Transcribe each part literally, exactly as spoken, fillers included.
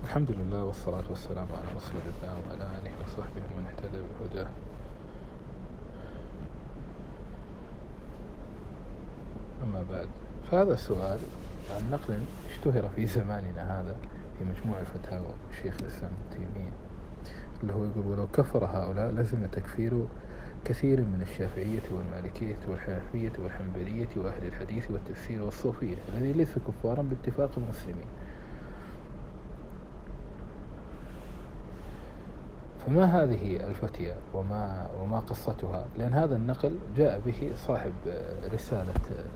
الحمد لله والصلاة والسلام على رسول الله وعلى آله وصحبه ومن اهتدى بهداه. أما بعد، فهذا السؤال عن نقل اشتهر في زماننا هذا في مجموع الفتاوى الشيخ الإسلام ابن تيمية، اللي هو يقول: ولو كفر هؤلاء لزم تكفير كثير من الشافعية والمالكية والحنفية والحنبلية وأهل الحديث والتفسير والصوفية الذين ليسوا كفارا باتفاق المسلمين. فما هذه الفتية وما وما قصتها؟ لأن هذا النقل جاء به صاحب رسالة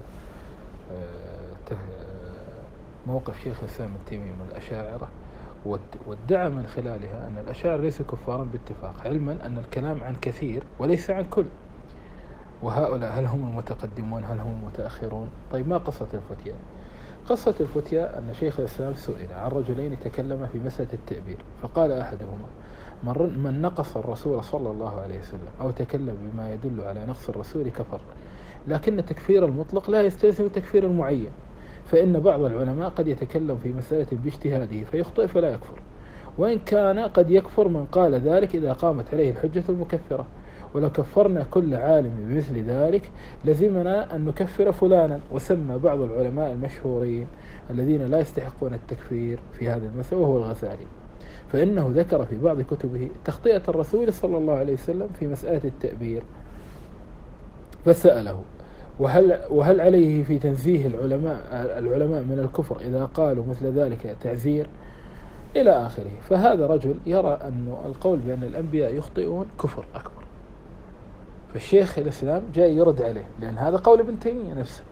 موقف شيخ الإسلام ابن تيمية من الأشاعرة، وادعى من خلالها أن الأشاعرة ليسوا كفارا باتفاق، علما أن الكلام عن كثير وليس عن كل. وهؤلاء هل هم المتقدمون هل هم المتأخرون؟ طيب، ما قصة الفتية؟ قصة الفتية أن شيخ الإسلام سئل عن رجلين تكلما في مسألة التعبير، فقال أحدهما: من نقص الرسول صلى الله عليه وسلم أو تكلم بما يدل على نقص الرسول كفر، لكن تكفير المطلق لا يستلزم تكفير المعين، فإن بعض العلماء قد يتكلم في مسألة باجتهاده فيخطئ فلا يكفر، وإن كان قد يكفر من قال ذلك إذا قامت عليه الحجة المكفرة. ولو كفرنا كل عالم بمثل ذلك لزمنا أن نكفر فلانا. وسمى بعض العلماء المشهورين الذين لا يستحقون التكفير في هذا المسألة وهو الغزالي، فإنه ذكر في بعض كتبه تخطئة الرسول صلى الله عليه وسلم في مسألة التأبير، فسأله: وهل وهل عليه في تنزيه العلماء العلماء من الكفر إذا قالوا مثل ذلك تعزير؟ إلى آخره. فهذا رجل يرى أن القول بأن الأنبياء يخطئون كفر أكبر، فالشيخ الإسلام جاء يرد عليه، لأن هذا قول ابن تيمية نفسه.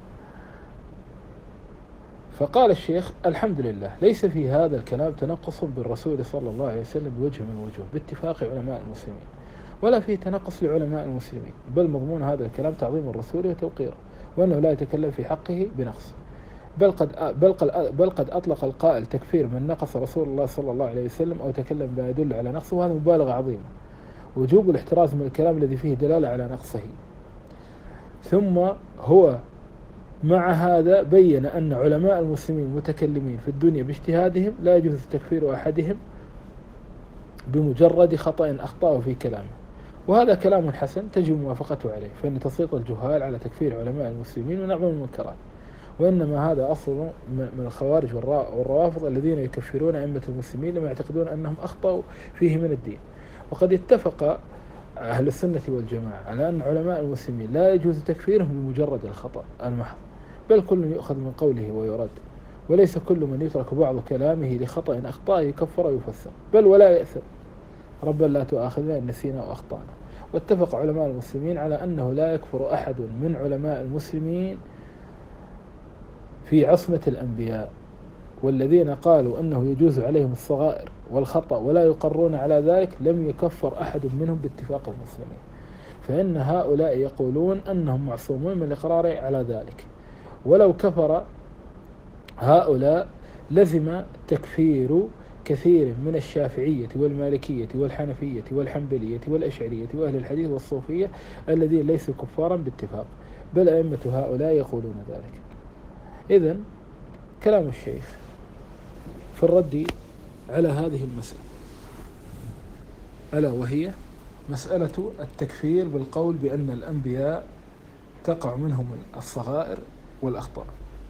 فقال الشيخ: الحمد لله، ليس في هذا الكلام تنقص بالرسول صلى الله عليه وسلم بوجه من الوجوه باتفاق علماء المسلمين، ولا فيه تنقص لعلماء المسلمين، بل مضمون هذا الكلام تعظيم الرسول وتوقيره، وأنه لا يتكلم في حقه بنقص، بل قد بل قد بل قد أطلق القائل تكفير من نقص رسول الله صلى الله عليه وسلم أو تكلم بما يدل على نقصه، وهذا مبالغة عظيمة، وجوب الاحتراز من الكلام الذي فيه دلالة على نقصه. ثم هو مع هذا بين أن علماء المسلمين المتكلمين في الدنيا باجتهادهم لا يجوز تكفير أحدهم بمجرد خطأ أخطأه في كلامه، وهذا كلام حسن تجب موافقته عليه، فإن تسليط الجهال على تكفير علماء المسلمين من أعظم المنكرات، وإنما هذا أصل من الخوارج والروافض الذين يكفرون أئمة المسلمين لما يعتقدون أنهم أخطأوا فيه من الدين. وقد اتفق أهل السنة والجماعة على أن علماء المسلمين لا يجوز تكفيرهم بمجرد الخطأ المحض، بل كل يؤخذ من قوله ويرد، وليس كل من يترك بعض كلامه لخطأ أخطأ يكفر ويفسر، بل ولا يأثم: ربنا لا تؤاخذنا إن نسينا وأخطأنا. واتفق علماء المسلمين على أنه لا يكفر أحد من علماء المسلمين في عصمة الأنبياء، والذين قالوا أنه يجوز عليهم الصغائر والخطأ ولا يقرون على ذلك لم يكفر أحد منهم باتفاق المسلمين، فإن هؤلاء يقولون أنهم معصومون من الإقرار على ذلك. ولو كفر هؤلاء لزم تكفير كثير من الشافعية والمالكية والحنفية والحنبلية والأشعرية وأهل الحديث والصوفية الذين ليسوا كفارا باتفاق، بل أئمة هؤلاء يقولون ذلك. إذن كلام الشيخ في الرد على هذه المسألة، ألا وهي مسألة التكفير بالقول بأن الأنبياء تقع منهم الصغائر والأخطاء.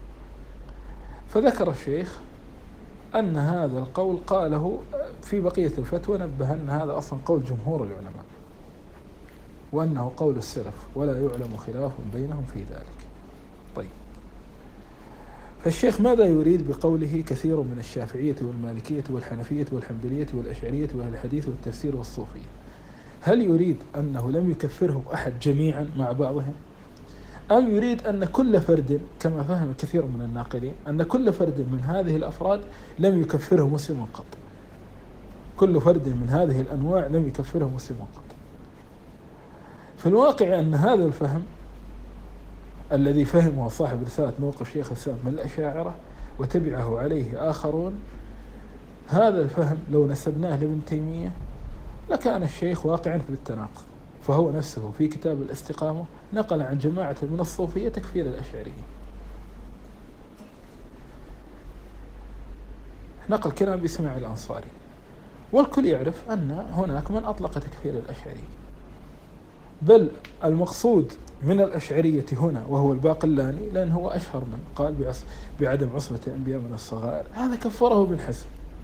فذكر الشيخ أن هذا القول قاله في بقية الفتوى، نبه أن هذا أصلا قول جمهور العلماء، وأنه قول السلف ولا يعلم خلاف بينهم في ذلك. طيب، فالشيخ ماذا يريد بقوله كثير من الشافعية والمالكية والحنفية والحنبلية والأشعرية وأهل الحديث والتفسير والصوفية؟ هل يريد أنه لم يكفرهم أحد جميعا مع بعضهم، أم يريد أن كل فرد كما فهم كثير من الناقلين أن كل فرد من هذه الأفراد لم يكفره مسلم قط، كل فرد من هذه الأنواع لم يكفره مسلم قط؟ في الواقع أن هذا الفهم الذي فهمه صاحب رسالة موقف شيخ الإسلام من الأشاعرة وتبعه عليه آخرون، هذا الفهم لو نسبناه لابن تيمية لكان الشيخ واقعا في التناقض، فهو نفسه في كتاب الاستقامة نقل عن جماعة من الصوفية تكفير الأشعرية. نقل كلام بإسماعيل الأنصاري، والكل يعرف أن هناك من أطلق تكفير الأشعري، بل المقصود من الأشعرية هنا وهو الباقلاني، لأنه هو أشهر من قال بعدم عصمة الأنبياء من الصغائر، هذا كفره ابن حزم.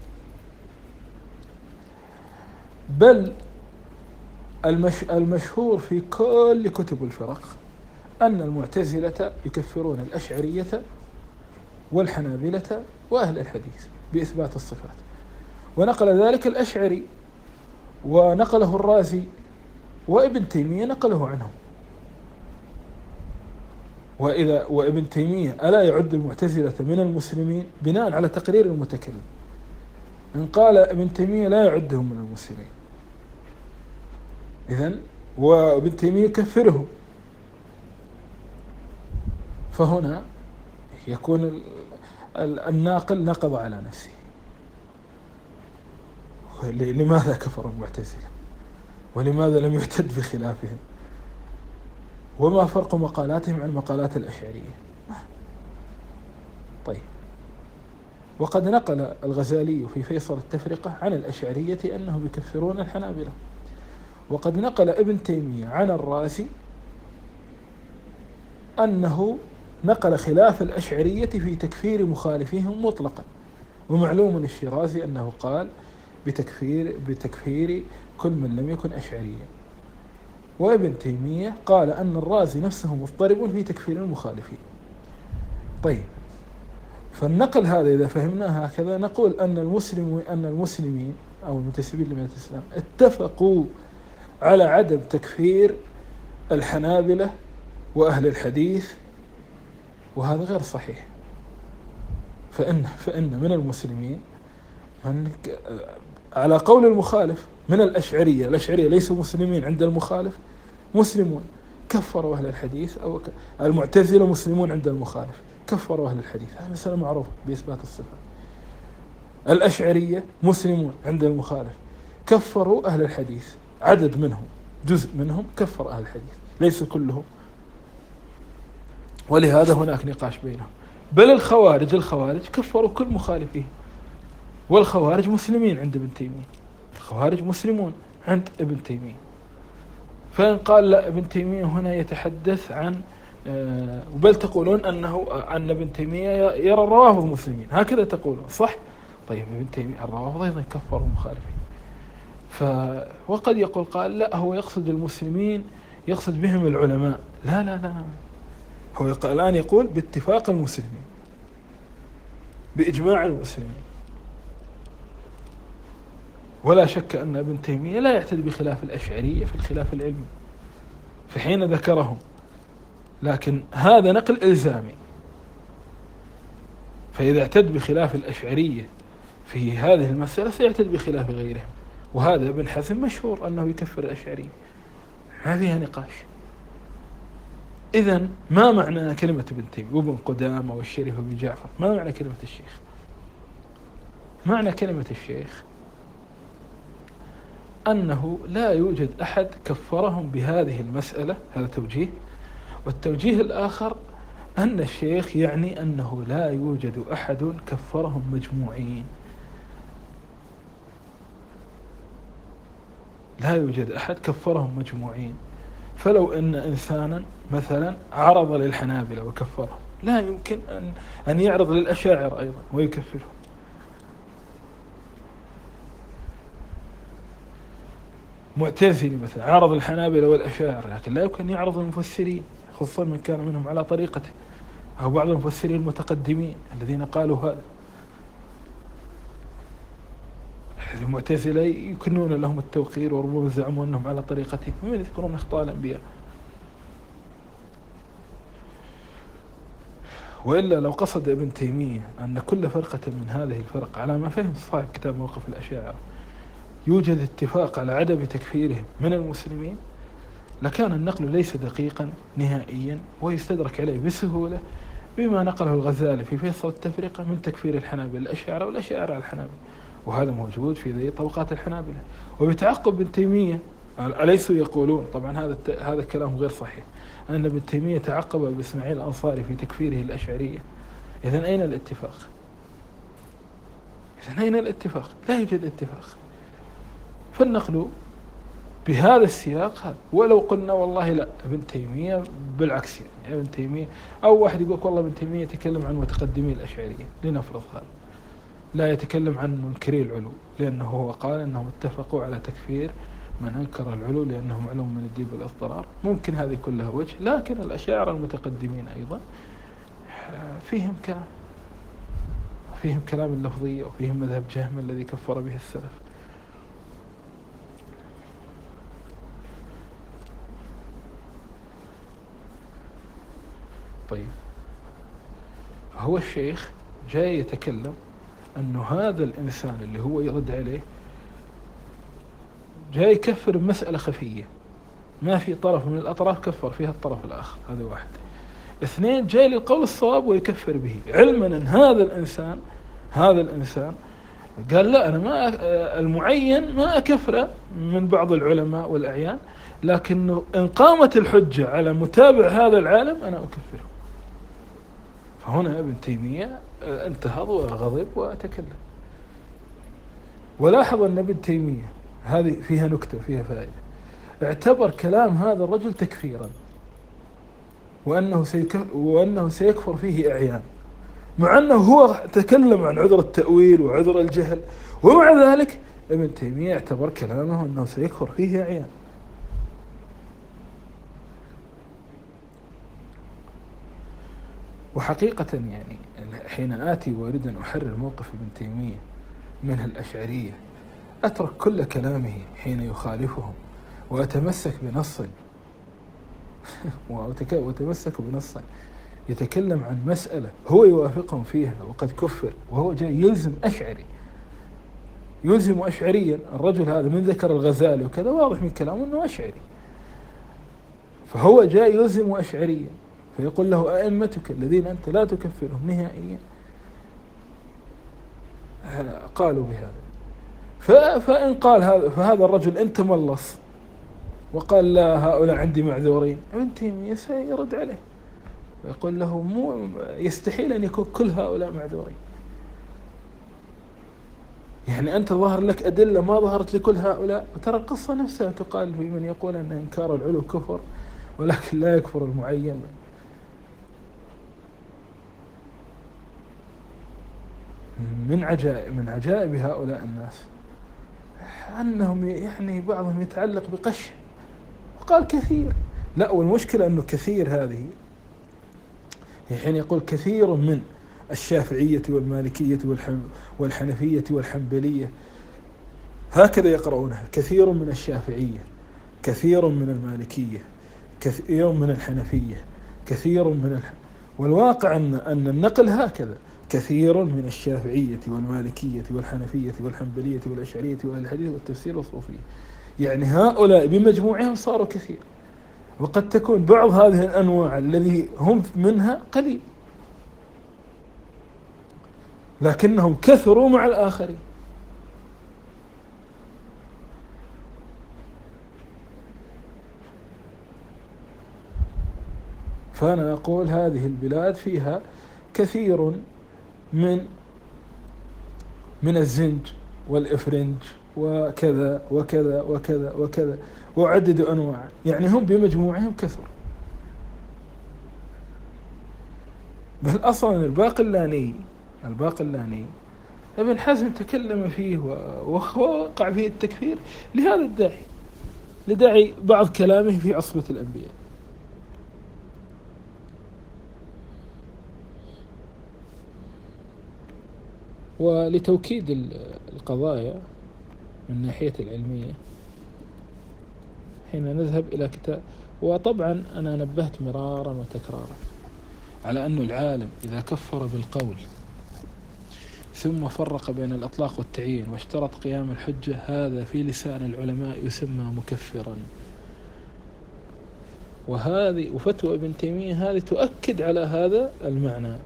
بل المش المشهور في كل كتب الفرق أن المعتزلة يكفرون الأشعرية والحنابلة وأهل الحديث بإثبات الصفات، ونقل ذلك الأشعري ونقله الرازي وابن تيمية نقله عنهم. وإذا وابن تيمية ألا يعد المعتزلة من المسلمين بناء على تقرير المتكلم؟ إن قال ابن تيمية لا يعدهم من المسلمين، إذن وابن تيمية كفرهم، فهنا يكون الناقل نقض على نفسه. لماذا كفر المعتزلة؟ ولماذا لم يعتد بخلافهم؟ وما فرق مقالاتهم عن مقالات الأشعرية؟ طيب، وقد نقل الغزالي في فيصل التفرقة عن الأشعرية أنهم يكفرون الحنابلة، وقد نقل ابن تيمية عن الرازي أنه نقل خلاف الأشعرية في تكفير مخالفيهم مطلقا، ومعلوم الشيرازي أنه قال بتكفير بتكفير كل من لم يكن أشعريا، وابن تيمية قال أن الرازي نفسه مضطرب في تكفير المخالفين. طيب، فالنقل هذا إذا فهمناه هكذا نقول أن المسلم أن المسلمين أو المنتسبين لملة الإسلام اتفقوا على عدم تكفير الحنابلة وأهل الحديث، وهذا غير صحيح. فإن فإن من المسلمين من على قول المخالف من الأشعرية، الأشعرية ليسوا مسلمين عند المخالف، مسلمون كفروا أهل الحديث، أو المعتزلة مسلمون عند المخالف كفروا أهل الحديث، هذا مسألة معروفة بإثبات الصفة. الأشعرية مسلمون عند المخالف كفروا أهل الحديث، عدد منهم جزء منهم كفر أهل الحديث، ليس كلهم، ولهذا هناك نقاش بينهم. بل الخوارج الخوارج كفروا كل مخالفين، والخوارج مسلمين عند ابن تيمية، الخوارج مسلمون عند ابن تيمية. فإن قال لا، ابن تيمية هنا يتحدث عن آه بل تقولون أنه أن ابن تيمية يرى الروافض مسلمين، هكذا تقولون صح؟ طيب، ابن تيمية الروافض أيضا كفروا المخالفين. ف وقد يقول قال لا، هو يقصد المسلمين يقصد بهم العلماء، لا لا لا، هو الآن يقول باتفاق المسلمين بإجماع المسلمين. ولا شك أن ابن تيمية لا يعتد بخلاف الأشعرية في الخلاف العلمي في حين ذكرهم، لكن هذا نقل إلزامي، فإذا اعتد بخلاف الأشعرية في هذه المسألة سيعتد بخلاف غيرهم، وهذا ابن حزم مشهور أنه يكفر الأشعرية، ما فيها نقاش. إذن ما معنى كلمة ابن تيمية وابن قدامة والشريف وابن جعفر؟ ما معنى كلمة الشيخ؟ معنى كلمة الشيخ أنه لا يوجد أحد كفرهم بهذه المسألة، هذا توجيه. والتوجيه الآخر أن الشيخ يعني أنه لا يوجد أحد كفرهم مجموعين، لا يوجد أحد كفرهم مجموعين. فلو أن إنسانا مثلا عرض للحنابلة وكفرهم، لا يمكن أن أن يعرض للأشاعرة أيضا ويكفرهم. معتزلي مثلا عرض الحنابلة والأشاعرة، لكن لا يمكن أن يعرض المفسرين، خصوصا من كان منهم على طريقته، أو بعض المفسرين المتقدمين الذين قالوا هذا. المعتزلة يكنون لهم التوقير وربما زعموا أنهم على طريقتهم، ومن يذكرون أخطاء الأنبياء. وإلا لو قصد ابن تيمية أن كل فرقة من هذه الفرق على ما فهم صاحب كتاب موقف الأشاعرة يوجد اتفاق على عدم تكفيرهم من المسلمين، لكان النقل ليس دقيقا نهائيا ويستدرك عليه بسهولة بما نقله الغزالي في فيصل التفرقة من تكفير الحنابلة الأشاعرة والأشاعرة على الحنابلة، وهذا موجود في ذي طبقات الحنابلة. وبتعقب ابن تيمية، أليسوا يقولون طبعا هذا هذا الكلام غير صحيح أن ابن تيمية تعقب بإسماعيل الأنصاري في تكفيره الأشعرية، إذن أين الاتفاق؟ أين الاتفاق؟ لا يوجد اتفاق. فالنقل بهذا السياق هذا. ولو قلنا والله لا ابن تيمية بالعكس، يعني ابن تيمية أو واحد يقول والله ابن تيمية يتكلم عن متقدمي الأشعرية، لنفرض هذا، لا يتكلم عن منكري العلو، لأنه هو قال أنهم اتفقوا على تكفير من أنكر العلو لأنه معلوم من الدين بالاضطرار. ممكن هذه كلها وجه، لكن الأشاعرة المتقدمين أيضا فيهم كلام، فيهم كلام اللفظية، وفيهم مذهب جهم الذي كفر به السلف. طيب، هو الشيخ جاي يتكلم أنه هذا الإنسان اللي هو يرد عليه جاي يكفر مسألة خفية، ما في طرف من الأطراف كفر فيها الطرف الآخر، هذا واحد. اثنين، جاي للقول الصواب ويكفر به، علما أن هذا الإنسان هذا الإنسان قال لا أنا ما المعين ما أكفره من بعض العلماء والأعيان، لكنه إن قامت الحجة على متابع هذا العالم أنا أكفره. فهنا ابن تيمية انتهض وغضب وتكلم. ولاحظ أن ابن تيمية هذه فيها نكتة فيها فائدة، اعتبر كلام هذا الرجل تكفيرا، وأنه سيكفر, وأنه سيكفر فيه أعيان، مع أنه هو تكلم عن عذر التأويل وعذر الجهل، ومع ذلك ابن تيمية اعتبر كلامه أنه سيكفر فيه أعيان. وحقيقة يعني حين آتي واردا أحرر موقف ابن تيمية من الأشعرية أترك كل كلامه حين يخالفهم وأتمسك بنص وأتمسك بنص يتكلم عن مسألة هو يوافقهم فيها وقد كفر، وهو جاي يلزم أشعري، يلزم أشعريا. الرجل هذا من ذكر الغزالي وكذا واضح من كلامه أنه أشعري، فهو جاي يلزم أشعريا، فيقول له أئمتك الذين أنت لا تكفرهم نهائيا قالوا بهذا. فإن قال هذا فهذا الرجل أنت ملص وقال لا هؤلاء عندي معذورين، ابن تيمية سيرد عليه ويقول له مو يستحيل أن يكون كل هؤلاء معذورين، يعني أنت ظهر لك أدلة ما ظهرت لكل هؤلاء. وترى القصة نفسها تقال في من يقول أن إنكار العلو كفر ولكن لا يكفر المعين. من عجائب من عجائب هؤلاء الناس أنهم يعني بعضهم يتعلق بقش، وقال كثير. لا، والمشكلة أنه كثير هذه حين يقول كثير من الشافعية والمالكية والحنفية والحنبلية هكذا يقرؤونها، كثير من الشافعية، كثير من المالكية، كثير من الحنفية، كثير من الح... والواقع أن أن النقل هكذا، كثير من الشافعية والمالكية والحنفية والحنبلية والأشعرية وأهل الحديث والتفسير والصوفية، يعني هؤلاء بمجموعهم صاروا كثير. وقد تكون بعض هذه الأنواع الذي هم منها قليل، لكنهم كثروا مع الآخرين. فأنا أقول هذه البلاد فيها كثير من من الزنج والإفرنج وكذا وكذا وكذا وكذا، وعددوا أنواع، يعني هم بمجموعهم كثر. بل أصلا الباقلاني الباقلاني ابن حزم تكلم فيه ووقع فيه التكفير لهذا الداعي، لداعي بعض كلامه في عصبة الأنبياء. ولتوكيد القضايا من ناحية العلمية حين نذهب إلى كتاب، وطبعا أنا نبهت مرارا وتكرارا على أن العالم إذا كفر بالقول ثم فرق بين الإطلاق والتعيين واشترط قيام الحجة، هذا في لسان العلماء يسمى مكفرا. وهذه وفتوى ابن تيمية هذه تؤكد على هذا المعنى.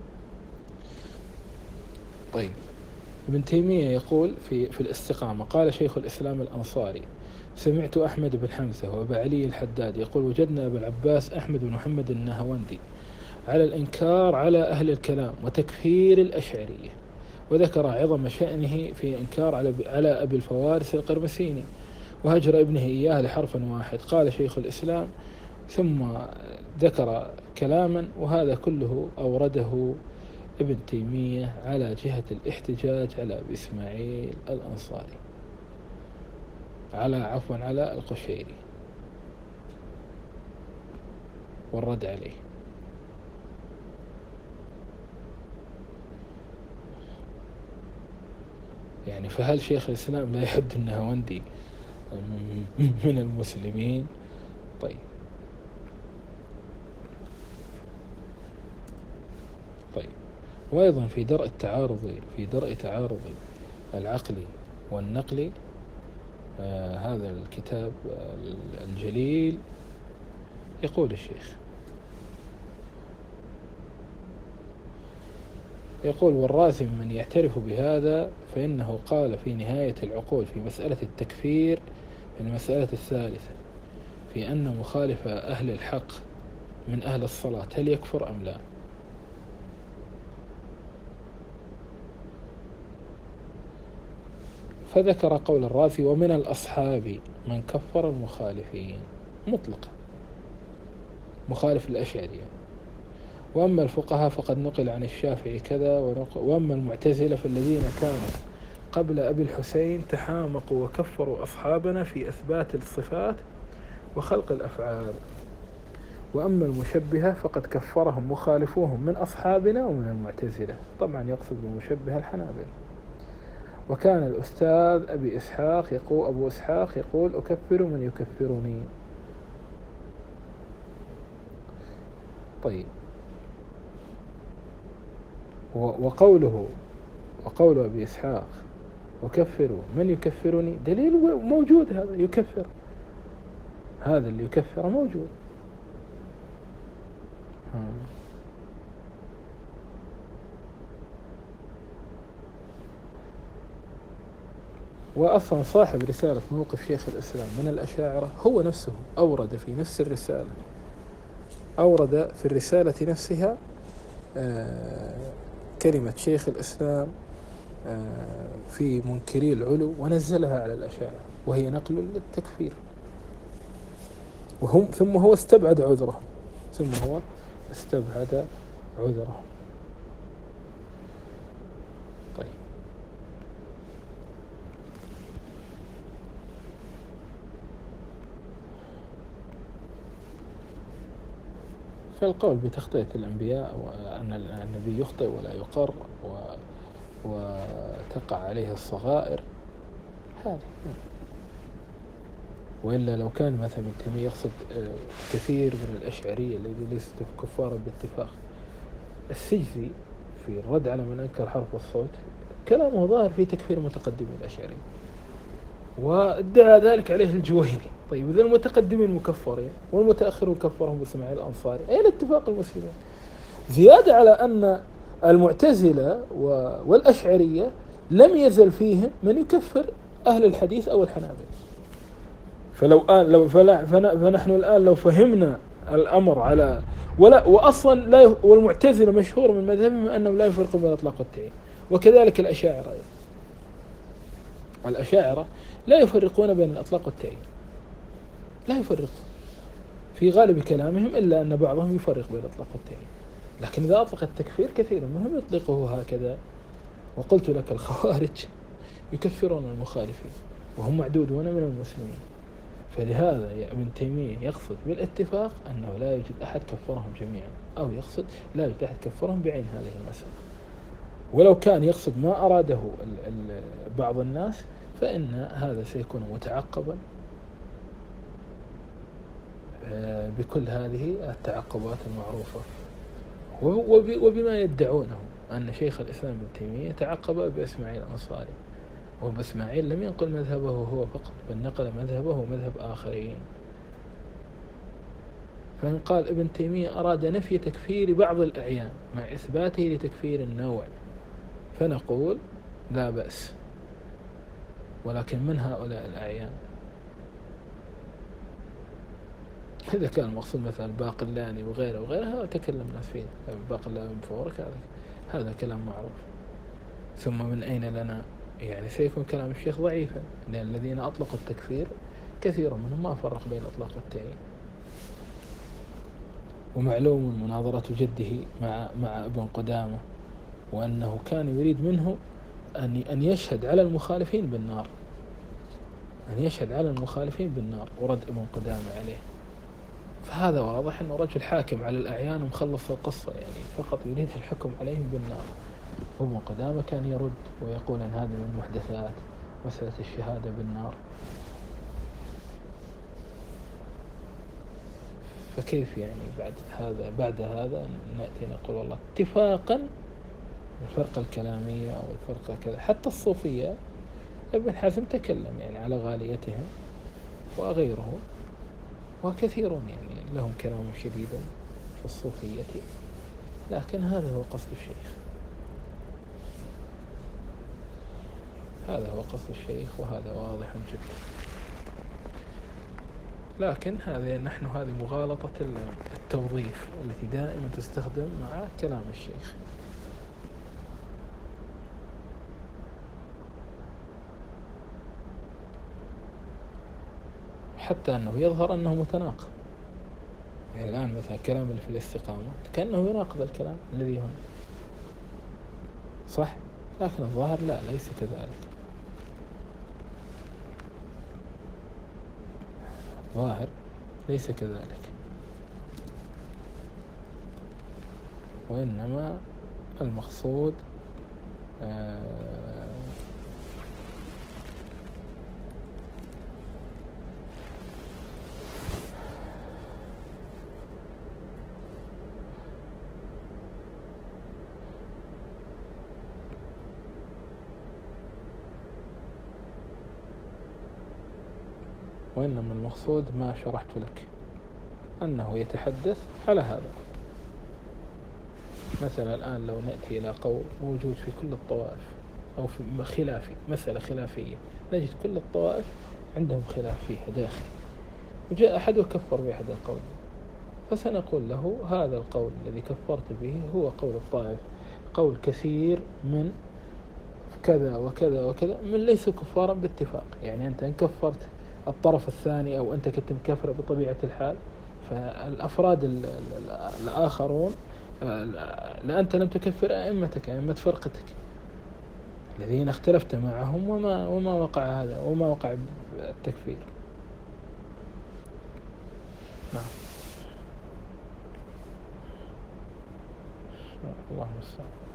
طيب، ابن تيمية يقول في في الاستقامة، قال شيخ الإسلام الأنصاري: سمعت أحمد بن حمزة وأبا علي الحداد يقول: وجدنا أبا العباس أحمد بن محمد النهوندي على الإنكار على أهل الكلام وتكفير الأشعرية، وذكر عظم شأنه في إنكار على على أبي الفوارس القرمسيني وهجر ابنه إياه لحرف واحد. قال شيخ الإسلام ثم ذكر كلاما، وهذا كله أورده ابن تيمية على جهة الاحتجاج على أبي إسماعيل الأنصاري، على عفوا على القشيري، والرد عليه. يعني فهل شيخ الإسلام لا يحد النهاوندي من المسلمين؟ طيب طيب وأيضا في درء التعارض في درء تعارض العقل والنقل، آه هذا الكتاب آه الجليل، يقول الشيخ يقول: والرازي من يعترف بهذا فإنه قال في نهاية العقول في مسألة التكفير، في المسألة الثالثة، في أن مخالف أهل الحق من أهل الصلاة هل يكفر أم لا؟ فذكر قول الرازي: ومن الأصحاب من كفر المخالفين مطلقا، مخالف الأشعرية. وأما الفقهاء فقد نقل عن الشافعي كذا، وأما المعتزلة فالذين كانوا قبل أبي الحسين تحامقوا وكفروا أصحابنا في إثبات الصفات وخلق الأفعال. وأما المشبهة فقد كفرهم مخالفوهم من أصحابنا ومن المعتزلة، طبعا يقصد بالمشبهة الحنابلة. وكان الأستاذ أبي إسحاق يقول أبو إسحاق يقول: أكفر من يكفرني. طيب، وقوله وقول أبي إسحاق أكفر من يكفرني دليل موجود، هذا يكفر، هذا اللي يكفر موجود. وأصلا صاحب رسالة موقف شيخ الإسلام من الأشاعرة هو نفسه أورد في نفس الرسالة أورد في الرسالة نفسها آه كلمة شيخ الإسلام آه في منكري العلو، ونزلها على الأشاعرة، وهي نقل للتكفير. وهم ثم هو استبعد عذرهم ثم هو استبعد عذرهم. طيب، فالقول بتخطئة الأنبياء وأن النبي يخطئ ولا يقر و... وتقع عليه الصغائر، هذا. وإلا لو كان مثلا ابن تيمية يقصد كثير من الأشعرية الذين ليسوا كفارا باتفاق، السجزي في الرد على من أنكر حرف الصوت كلامه ظاهر في تكفير متقدمي الأشعرية، وادعى ذلك عليه الجويني. طيب، إذا المتقدمين مكفرين والمتأخرون كفرهم بإسماعيل الأنصاري، أين اتفاق المسلمين؟ زيادة على أن المعتزلة والأشعرية لم يزل فيهم من يكفر أهل الحديث أو الحنابلة. فلو آن لو فلا فنحن الآن لو فهمنا الأمر على ولا وأصلا لا، والمعتزلة مشهور من مذهبهم أنهم لا يفرقون بين الإطلاق والتعيين، وكذلك الأشاعرة الأشاعرة لا يفرقون بين الإطلاق والتعيين، لا يفرقون في غالب كلامهم، إلا أن بعضهم يفرق بين الإطلاق والتعيين. لكن إذا أطلق التكفير كثير منهم يطلقه هكذا. وقلت لك الخوارج يكفرون المخالفين وهم معدودون من المسلمين. فلهذا يا ابن تيمية يقصد بالاتفاق أنه لا يوجد أحد كفرهم جميعا، أو يقصد لا يوجد أحد كفرهم بعين هذه المسألة. ولو كان يقصد ما أراده بعض الناس فإن هذا سيكون متعقبا بكل هذه التعقبات المعروفة، وبما يدعونه أن شيخ الإسلام ابن تيمية تعقب بإسماعيل الأنصاري، وبإسماعيل لم ينقل مذهبه هو فقط، بل نقل مذهبه ومذهب آخرين. فإن قال ابن تيمية أراد نفي تكفير بعض الأعيان مع إثباته لتكفير النوع، فنقول لا بأس، ولكن من هؤلاء الأعيان؟ إذا كان المقصود مثلا باقلاني وغيره وغيره، هذا تكلم الناس فيه، باقلاني مفورك، هذا هذا كلام معروف. ثم من أين لنا؟ يعني سيكون كلام الشيخ ضعيفا، لأن الذين أطلقوا التكفير كثير منهم ما فرق بين الإطلاق والتعيين. ومعلوم مناظرة جده مع مع ابن قدامة، وأنه كان يريد منه أن أن يشهد على المخالفين بالنار، أن يشهد على المخالفين بالنار، ورد ابن قدامة عليه. فهذا واضح أنه رجل حاكم على الأعيان ومخلص القصة، يعني فقط يريد الحكم عليهم بالنار. ابن قدامة كان يرد ويقول أن هذا من محدثات مسألة الشهادة بالنار. فكيف يعني بعد هذا بعد هذا نأتي نقول والله اتفاقا الفرقة الكلامية أو الفرقة كذا؟ حتى الصوفية ابن حزم تكلم يعني على غاليتهم وغيره، وكثيرون يعني لهم كلام شديد في الصوفية، لكن هذا هو قصد الشيخ، هذا هو قصد الشيخ، وهذا واضح جدا. لكن هذا نحن هذه مغالطة التوظيف التي دائما تستخدم مع كلام الشيخ. حتى أنه يظهر أنه متناقض. يعني الآن مثلا كلام اللي في الاستقامة كأنه يناقض الكلام الذي هنا، صح؟ لكن الظاهر لا، ليس كذلك. ظاهر ليس كذلك، وإنما المقصود آه وإنما المقصود ما شرحت لك، أنه يتحدث على هذا. مثلا الآن لو نأتي إلى قول موجود في كل الطوائف أو في خلافي، مسألة خلافية، نجد كل الطوائف عندهم خلاف فيها داخل، وجاء أحد وكفر بأحد القول، فسنقول له هذا القول الذي كفرت به هو قول الطائف، قول كثير من كذا وكذا وكذا من ليسوا كفارا باتفاق. يعني أنت إن كفرت الطرف الثاني أو أنت كنت مكفر بطبيعة الحال، فالأفراد الآخرون لا، أنت لم تكفر أئمتك، أئمة فرقتك الذين اختلفت معهم وما وما وقع هذا وما وقع التكفير. نعم. الله المستعان.